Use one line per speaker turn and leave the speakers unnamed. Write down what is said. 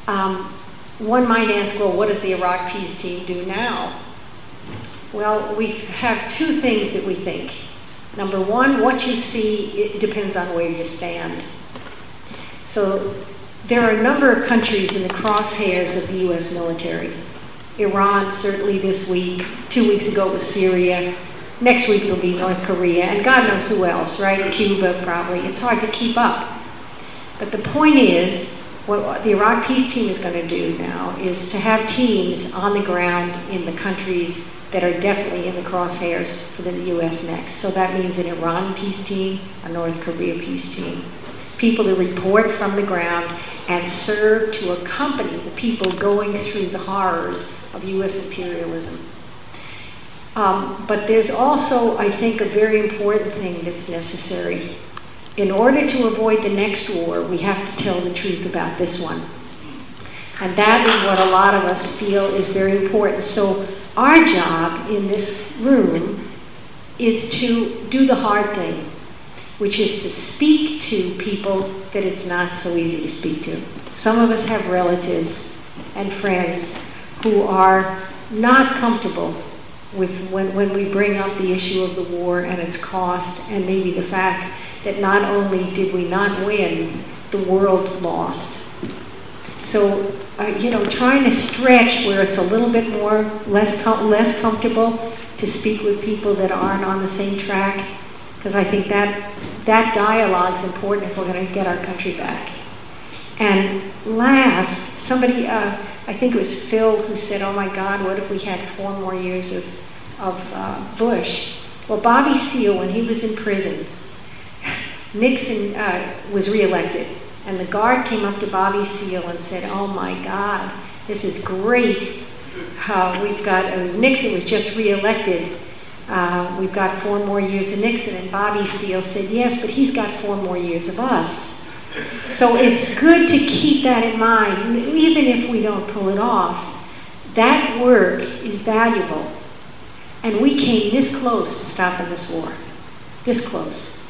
One might ask, well, what does the Iraq peace team do now? Well, we have two things that we think. Number one, what you see, it depends on where you stand. So there are a number of countries in the crosshairs of the U.S. military. Iran, certainly this week. 2 weeks ago it was Syria. Next week it'll be North Korea. And God knows who else, right? Cuba, probably. It's hard to keep up. But the point is, what the Iraq peace team is going to do now is to have teams on the ground in the countries that are definitely in the crosshairs for the U.S. next. So that means an Iran peace team, a North Korea peace team. People to report from the ground and serve to accompany the people going through the horrors of U.S. imperialism. But there's also, I think, a very important thing that's necessary. In order to avoid the next war, we have to tell the truth about this one. And that is what a lot of us feel is very important. So our job in this room is to do the hard thing, which is to speak to people that it's not so easy to speak to. Some of us have relatives and friends who are not comfortable with when we bring up the issue of the war and its cost, and maybe the fact that not only did we not win, the world lost. So, trying to stretch where it's a little bit more, less comfortable to speak with people that aren't on the same track, because I think that dialogue is important if we're going to get our country back. And last, somebody, I think it was Phil who said, oh my God, what if we had 4 more years of Bush? Well, Bobby Seale, when he was in prison, Nixon was reelected, and the guard came up to Bobby Seale and said, oh my God, this is great. We've got, Nixon was just reelected. We've got 4 more years of Nixon. And Bobby Seale said, yes, but he's got 4 more years of us. So it's good to keep that in mind, even if we don't pull it off. That work is valuable. And we came this close to stopping this war. This close.